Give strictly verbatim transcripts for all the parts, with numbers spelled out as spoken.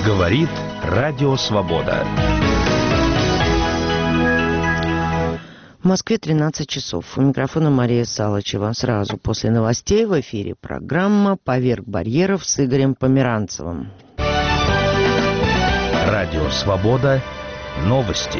Говорит Радио Свобода. В Москве тринадцать часов. У микрофона Мария Салычева. Сразу после новостей в эфире программа «Поверх барьеров» с Игорем Померанцевым. Радио Свобода. Новости.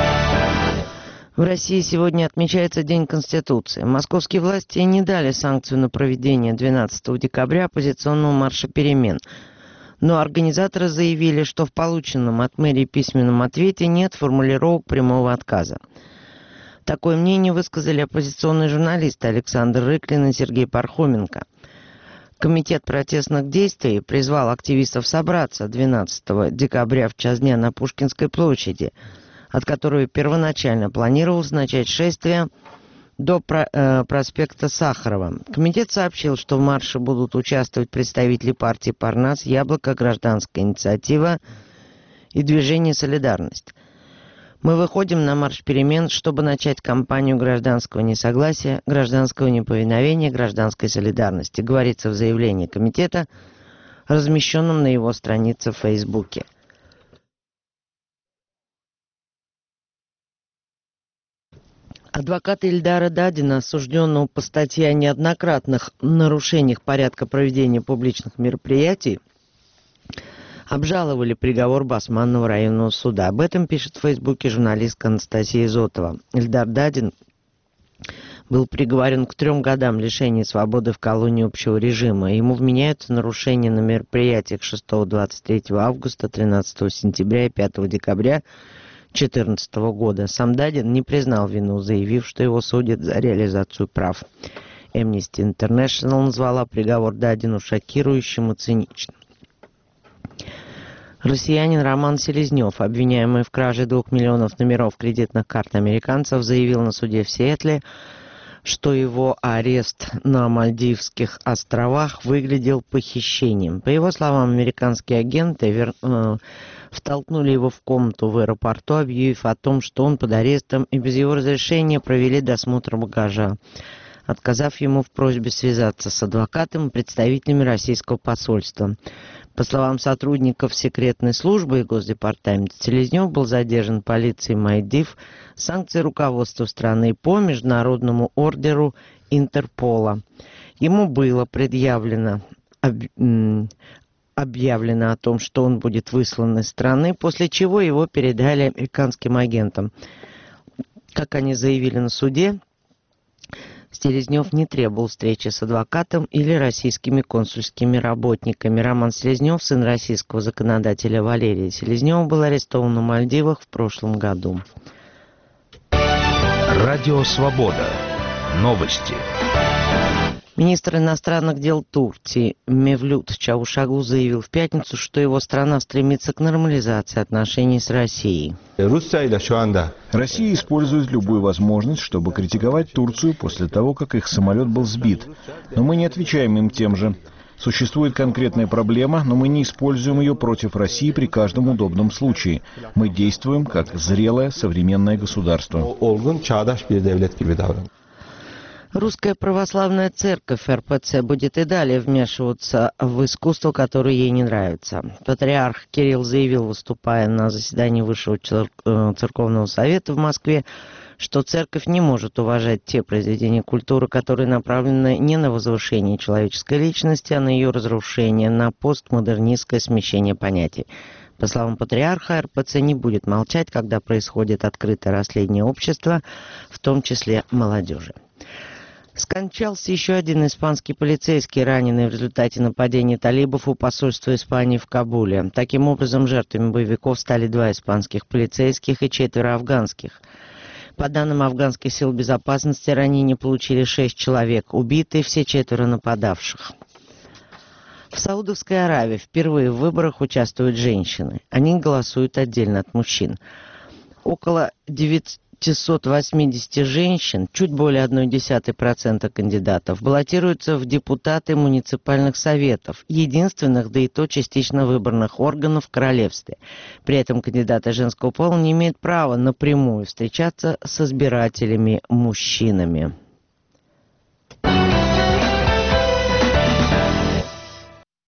В России сегодня отмечается День Конституции. Московские власти не дали санкцию на проведение двенадцатого декабря оппозиционного марша перемен. Но организаторы заявили, что в полученном от мэрии письменном ответе нет формулировок прямого отказа. Такое мнение высказали оппозиционные журналисты Александр Рыклин и Сергей Пархоменко. Комитет протестных действий призвал активистов собраться двенадцатого декабря в час дня на Пушкинской площади, от которой первоначально планировалось начать шествие до про, э, проспекта Сахарова. Комитет сообщил, что в марше будут участвовать представители партии «Парнас», «Яблоко», «Гражданская инициатива» и движение «Солидарность». Мы выходим на марш перемен, чтобы начать кампанию гражданского несогласия, гражданского неповиновения, гражданской солидарности, говорится в заявлении комитета, размещенном на его странице в Фейсбуке. Адвокат Ильдара Дадина, осужденного по статье о неоднократных нарушениях порядка проведения публичных мероприятий, обжаловали приговор Басманного районного суда. Об этом пишет в Фейсбуке журналистка Анастасия Изотова. Ильдар Дадин был приговорен к трем годам лишения свободы в колонии общего режима. Ему вменяются нарушения на мероприятиях шестого-двадцать третьего августа, тринадцатого сентября и пятого декабря две тысячи четырнадцатого года. Сам Дадин не признал вину, заявив, что его судят за реализацию прав. Amnesty International назвала приговор Дадину шокирующим и циничным. Россиянин Роман Селезнев, обвиняемый в краже двух миллионов номеров кредитных карт американцев, заявил на суде в Сиэтле, что его арест на Мальдивских островах выглядел похищением. По его словам, американские агенты вер... э, втолкнули его в комнату в аэропорту, объявив о том, что он под арестом, и без его разрешения провели досмотр багажа, отказав ему в просьбе связаться с адвокатом и представителями российского посольства. По словам сотрудников секретной службы и Госдепартамента, Селезнев был задержан полицией Мальдив санкцией руководства страны по международному ордеру Интерпола. Ему было предъявлено об, объявлено о том, что он будет выслан из страны, после чего его передали американским агентам. Как они заявили на суде, Селезнев не требовал встречи с адвокатом или российскими консульскими работниками. Роман Селезнев, сын российского законодателя Валерия Селезнева, был арестован на Мальдивах в прошлом году. Радио Свобода. Новости. Министр иностранных дел Турции Мевлют Чавушоглу заявил в пятницу, что его страна стремится к нормализации отношений с Россией. Россия использует любую возможность, чтобы критиковать Турцию после того, как их самолет был сбит. Но мы не отвечаем им тем же. Существует конкретная проблема, но мы не используем ее против России при каждом удобном случае. Мы действуем как зрелое современное государство. Русская православная церковь эр пэ цэ будет и далее вмешиваться в искусство, которое ей не нравится. Патриарх Кирилл заявил, выступая на заседании Высшего церковного совета в Москве, что церковь не может уважать те произведения культуры, которые направлены не на возвышение человеческой личности, а на ее разрушение, на постмодернистское смещение понятий. По словам патриарха, эр пэ цэ не будет молчать, когда происходит открытое расследование общества, в том числе молодежи. Скончался еще один испанский полицейский, раненый в результате нападения талибов у посольства Испании в Кабуле. Таким образом, жертвами боевиков стали два испанских полицейских и четверо афганских. По данным афганских сил безопасности, ранения получили шесть человек, убиты все четверо нападавших. В Саудовской Аравии впервые в выборах участвуют женщины. Они голосуют отдельно от мужчин. Около девятисот восьмидесяти женщин, чуть более одной десятой процента кандидатов, баллотируются в депутаты муниципальных советов, единственных, да и то частично выборных органов в королевстве. При этом кандидаты женского пола не имеют права напрямую встречаться с избирателями-мужчинами.